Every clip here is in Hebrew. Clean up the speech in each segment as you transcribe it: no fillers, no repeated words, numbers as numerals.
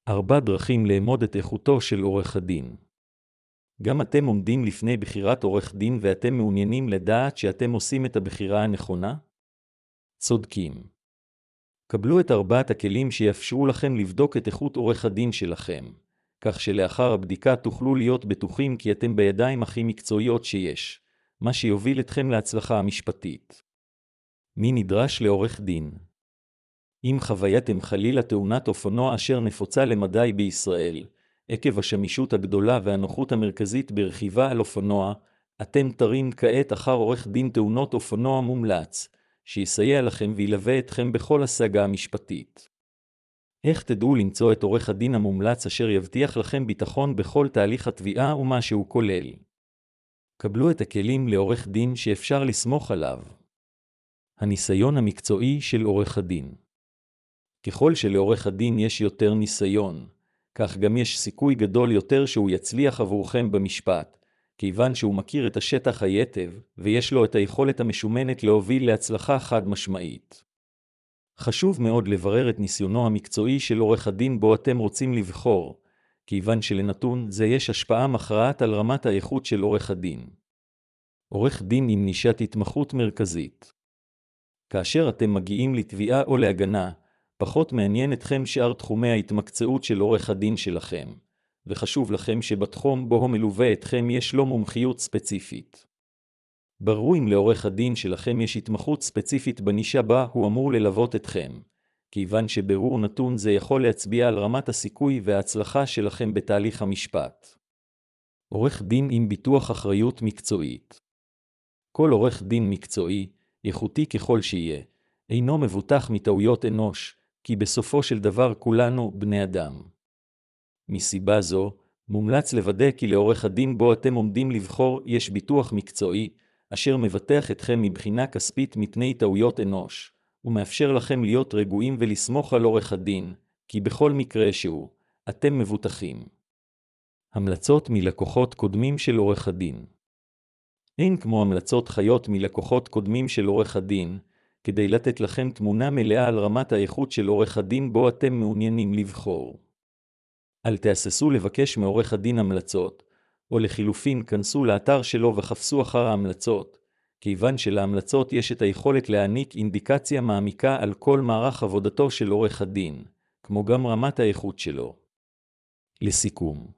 4 דרכים לאמוד את איכותו של עורך הדין. גם אתם עומדים לפני בחירת עורך דין ואתם מעוניינים לדעת שאתם עושים את הבחירה הנכונה? צודקים. קבלו את 4 הכלים שיאפשרו לכם לבדוק את איכות עורך הדין שלכם, כך שלאחר הבדיקה תוכלו להיות בטוחים כי אתם בידיים הכי מקצועיות שיש, מה שיוביל אתכם להצלחה המשפטית. מי נדרש לעורך דין? אם חווייתם חלילה תאונת אופנוע אשר נפוצה למדי בישראל, עקב השמישות הגדולה והנוחות המרכזית ברכיבה על אופנוע, אתם תרים כעת אחר עורך דין תאונות אופנוע מומלץ, שיסייע לכם וילווה אתכם בכל השגה המשפטית. איך תדעו למצוא את עורך הדין המומלץ אשר יבטיח לכם ביטחון בכל תהליך התביעה ומה שהוא כולל? קבלו את הכלים לעורך דין שאפשר לסמוך עליו. הניסיון המקצועי של עורך הדין. ככל שלעורך הדין יש יותר ניסיון, כך גם יש סיכוי גדול יותר שהוא יצליח עבורכם במשפט, כיוון שהוא מכיר את השטח היטב, ויש לו את היכולת המשומנת להוביל להצלחה חד משמעית. חשוב מאוד לברר את ניסיונו המקצועי של עורך הדין בו אתם רוצים לבחור, כיוון שלנתון זה יש השפעה מכרעת על רמת האיכות של עורך הדין. עורך דין עם נישת התמחות מרכזית. כאשר אתם מגיעים לתביעה או להגנה, פחות מעניין אתכם שאר תחומי ההתמקצעות של עורך הדין שלכם, וחשוב לכם שבתחום בו הוא מלווה אתכם יש לו מומחיות ספציפית. ברו אם לעורך הדין שלכם יש התמחות ספציפית בנישה בה הוא אמור ללוות אתכם, כיוון שברור נתון זה יכול להצביע על רמת הסיכוי וההצלחה שלכם בתהליך המשפט. עורך דין עם ביטוח אחריות מקצועית. כל עורך דין מקצועי, איכותי ככל שיהיה, אינו מבוטח מטעויות אנוש, כי בסופו של דבר כולנו בני אדם. מסיבה זו, מומלץ לוודא כי לעורך הדין בו אתם עומדים לבחור יש ביטוח מקצועי, אשר מבטח אתכם מבחינה כספית מפני טעויות אנוש, ומאפשר לכם להיות רגועים ולסמוך על עורך הדין, כי בכל מקרה שהוא, אתם מבוטחים. המלצות מלקוחות קודמים של עורך הדין. אין כמו המלצות חיות מלקוחות קודמים של עורך הדין, כדי לתת לכם תמונה מלאה על רמת האיכות של עורך הדין בו אתם מעוניינים לבחור. אל תהססו לבקש מעורך הדין המלצות, או לחילופין כנסו לאתר שלו וחפשו אחר ההמלצות, כיוון שלהמלצות יש את היכולת להעניק אינדיקציה מעמיקה על כל מערך עבודתו של עורך הדין, כמו גם רמת האיכות שלו. לסיכום,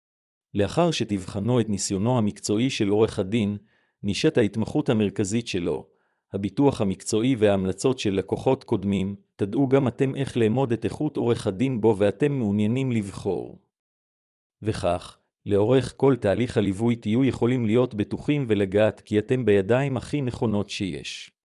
לאחר שתבחנו את ניסיונו המקצועי של עורך הדין, נישת ההתמחות המרכזית שלו, הביטוח המקצועי וההמלצות של לקוחות קודמים, תדעו גם אתם איך לאמוד את איכות עורך הדין בו ואתם מעוניינים לבחור. וכך, לאורך כל תהליך הליווי תהיו יכולים להיות בטוחים ולגעת כי אתם בידיים הכי נכונות שיש.